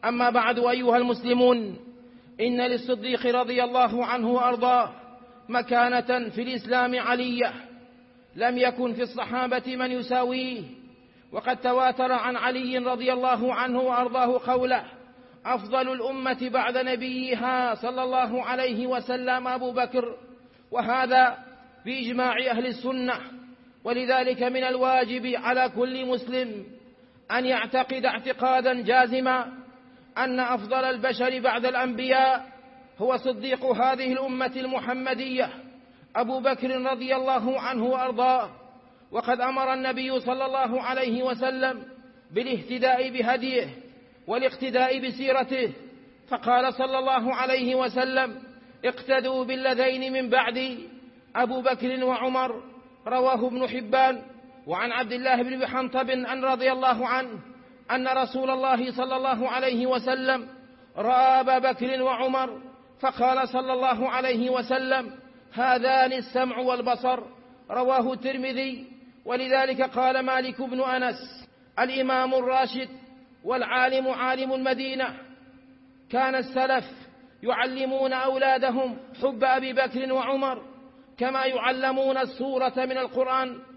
أما بعد، أيها المسلمون، إن للصديق رضي الله عنه وأرضاه مكانة في الإسلام علية لم يكن في الصحابة من يساويه، وقد تواتر عن علي رضي الله عنه وأرضاه قوله: أفضل الأمة بعد نبيها صلى الله عليه وسلم أبو بكر، وهذا بإجماع أهل السنة. ولذلك من الواجب على كل مسلم أن يعتقد اعتقادا جازما أن أفضل البشر بعد الأنبياء هو صديق هذه الأمة المحمدية أبو بكر رضي الله عنه وأرضاه. وقد أمر النبي صلى الله عليه وسلم بالاهتداء بهديه والاقتداء بسيرته، فقال صلى الله عليه وسلم: اقتدوا بالذين من بعدي أبو بكر وعمر. رواه ابن حبان. وعن عبد الله بن بحنطب أن رضي الله عنه أن رسول الله صلى الله عليه وسلم رأى أبا بكر وعمر فقال صلى الله عليه وسلم: هذان السمع والبصر. رواه الترمذي. ولذلك قال مالك بن أنس الإمام الراشد والعالم عالم المدينة: كان السلف يعلمون أولادهم حب أبي بكر وعمر كما يعلمون السورة من القرآن.